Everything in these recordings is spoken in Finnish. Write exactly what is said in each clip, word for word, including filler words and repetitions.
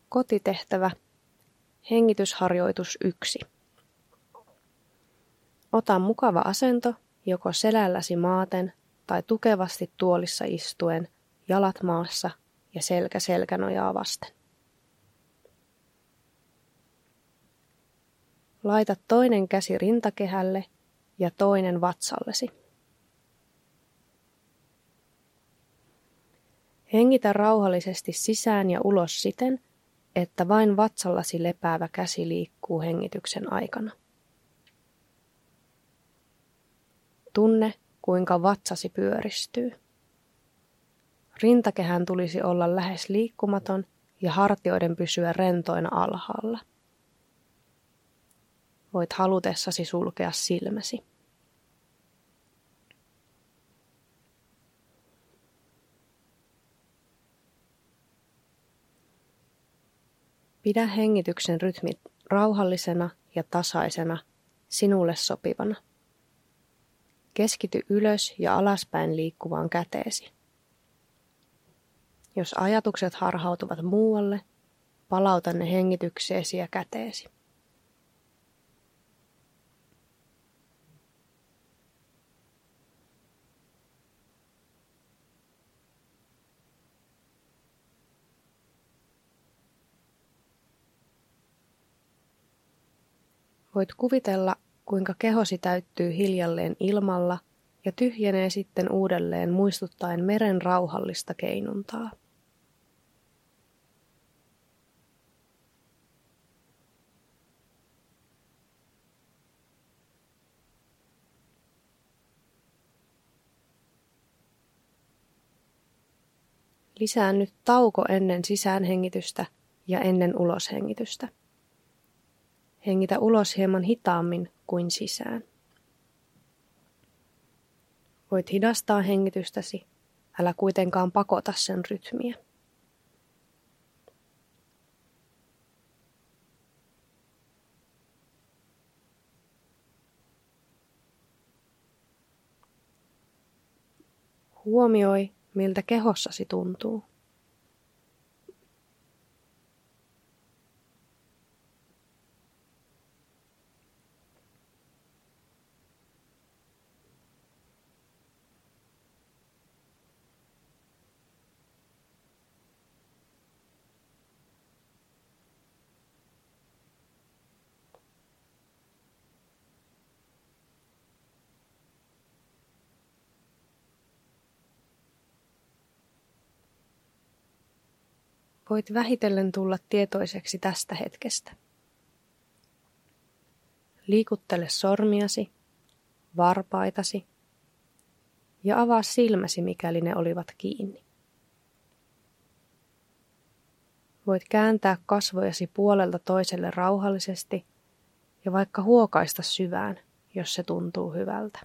Kotitehtävä. Hengitysharjoitus yksi. Ota mukava asento, joko selälläsi maaten tai tukevasti tuolissa istuen, jalat maassa ja selkä selkänojaa vasten. Laita toinen käsi rintakehälle ja toinen vatsallesi. Hengitä rauhallisesti sisään ja ulos siten, että vain vatsallasi lepäävä käsi liikkuu hengityksen aikana. Tunne, kuinka vatsasi pyöristyy. Rintakehän tulisi olla lähes liikkumaton ja hartioiden pysyä rentoina alhaalla. Voit halutessasi sulkea silmäsi. Pidä hengityksen rytmit rauhallisena ja tasaisena, sinulle sopivana. Keskity ylös ja alaspäin liikkuvaan käteesi. Jos ajatukset harhautuvat muualle, palauta ne hengitykseesi ja käteesi. Voit kuvitella, kuinka kehosi täyttyy hiljalleen ilmalla ja tyhjenee sitten uudelleen muistuttaen meren rauhallista keinuntaa. Lisää nyt tauko ennen sisäänhengitystä ja ennen uloshengitystä. Hengitä ulos hieman hitaammin kuin sisään. Voit hidastaa hengitystäsi, älä kuitenkaan pakota sen rytmiä. Huomioi, miltä kehossasi tuntuu. Voit vähitellen tulla tietoiseksi tästä hetkestä. Liikuttele sormiasi, varpaitasi ja avaa silmäsi, mikäli ne olivat kiinni. Voit kääntää kasvojasi puolelta toiselle rauhallisesti ja vaikka huokaista syvään, jos se tuntuu hyvältä.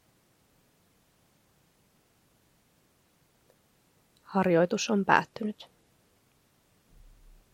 Harjoitus on päättynyt.